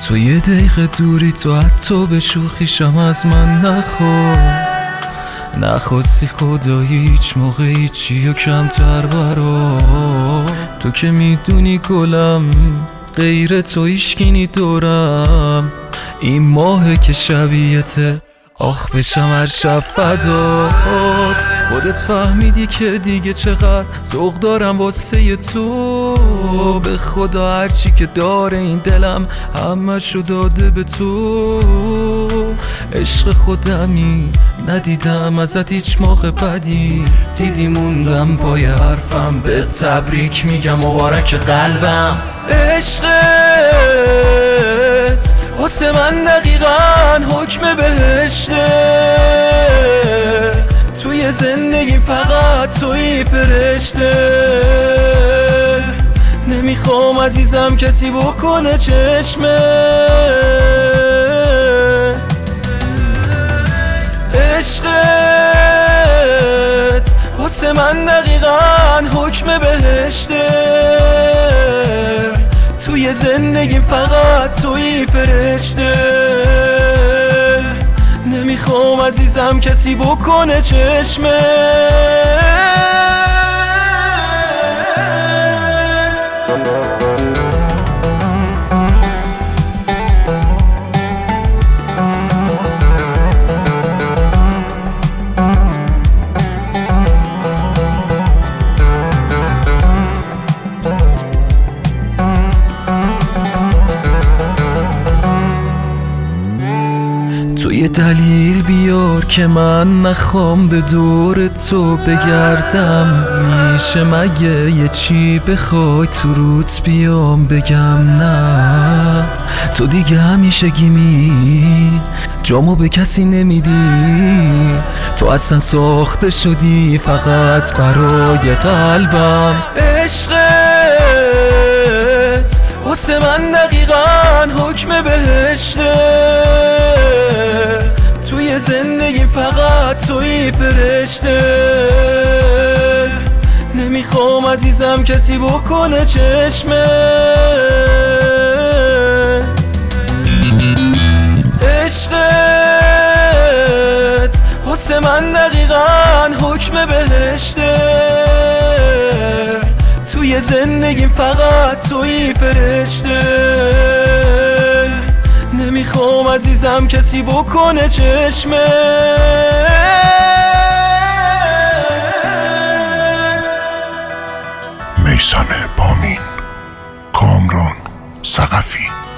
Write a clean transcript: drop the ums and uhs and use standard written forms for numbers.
تو یه دقیقه دوری، تو حتی به شوخیشم از من نخواستی خدایی هیچ موقع هیچی و کمتر برا. تو که میدونی گلم غیر تو هیشکی دورم، این ماهه که شبیهته آخ بشم هر شب فدات. خودت فهمیدی که دیگه چقدر ذوق دارم واسه تو، به خدا هرچی که داره این دلم همشو داده به تو. عشق خودمی ندیدم ازت هیچ موقع بدی، دیدی موندم پای حرفم، به تبریک میگم مبارک قلبم. عشقت واسه من دقیقاً حکم بهشته، توی زندگی فقط توی فرشته. نمیخوام عزیزم کسی بکنه چشمه. عشقت واسه من دقیقاً حکم بهشته، توی زندگی فقط توی فرشته. نمیخوام عزیزم کسی بکنه چشمه. تو یه دلیل بیار که من نخوام به دور تو بگردم. میشه مگه یه چی بخوای تو روت بیام بگم؟ نه تو دیگه همیشه گیمی، جامو به کسی نمیدی. تو اصلا ساخته شدی فقط برای قلبم. عشقت واسه من دقیقاً حکم بهشته، توی زندگی فقط توی فرشته. نمیخوام عزیزم کسی بکنه چشمه. عشقت واسه من دقیقاً حکم بهشته، توی زندگی فقط توی فرشته. نمیخوام عزیزم کسی بکنه چشمه. میثم بامین، کامران ثقفی.